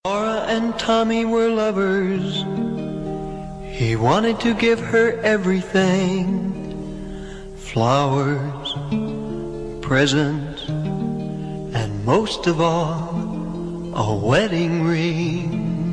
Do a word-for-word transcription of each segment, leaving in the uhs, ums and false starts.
Laura and Tommy were lovers. He wanted to give her everything: flowers, presents, and most of all, a wedding ring.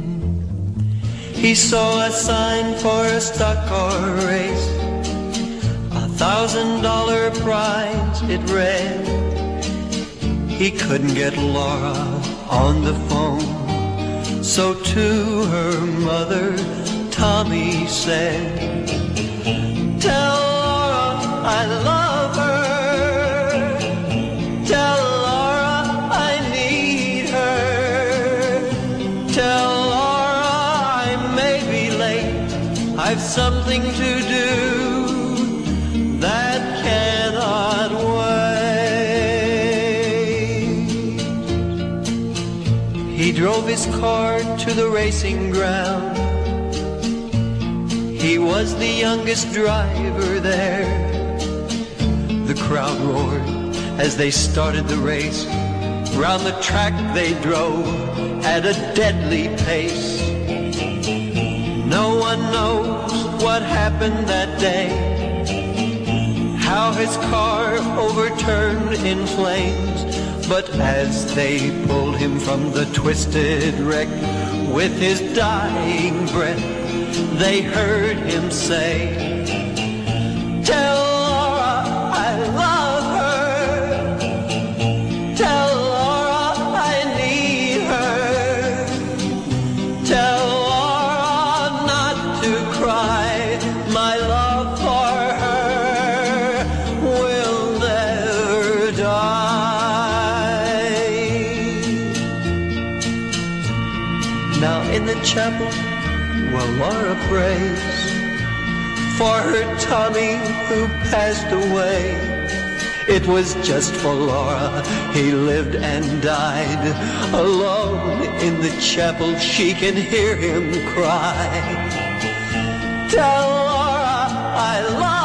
He saw a sign for a stock car race, a thousand dollar prize it read. He couldn't get Laura on the phone, so to her mother, Tommy said, "Tell Laura I love her. Tell Laura I need her. Tell Laura I may be late. I've something to do that cannot wait." He drove his car to the racing ground. He was the youngest driver there. The crowd roared as they started the race. Round the track they drove at a deadly pace. No one knows what happened that day, how his car overturned in flames. But as they pulled him from the twisted wreck, with his dying breath, they heard him say, "Tell Laura I love her. Tell Laura I need her. Tell Laura not to cry. My love for her will never die." Now in the chapel, while Laura prays for her Tommy who passed away, it was just for Laura he lived and died. Alone in the chapel she can hear him cry, "Tell Laura I love